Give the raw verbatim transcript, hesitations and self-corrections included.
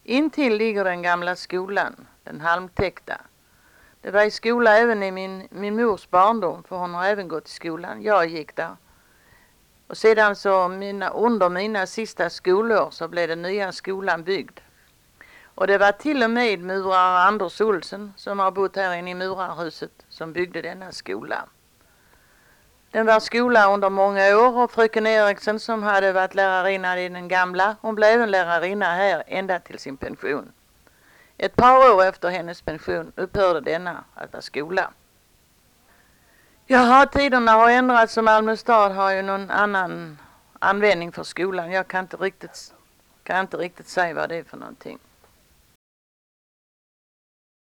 Intill ligger den gamla skolan, den halmtäckta. Det var i skola även i min, min mors barndom, för hon har även gått i skolan. Jag gick där. Och sedan så mina, under mina sista skolår så blev den nya skolan byggd. Och det var till och med murare Anders Olsen som har bott här inne i murarhuset som byggde denna skola. Den var skola under många år och fröken Eriksson som hade varit lärarinna i den gamla, hon blev även lärarinna här ända till sin pension. Ett par år efter hennes pension upphörde denna att vara skola. Jaha, tiderna har ändrats och Malmö stad har ju någon annan användning för skolan. Jag kan inte riktigt, kan inte riktigt säga vad det är för någonting.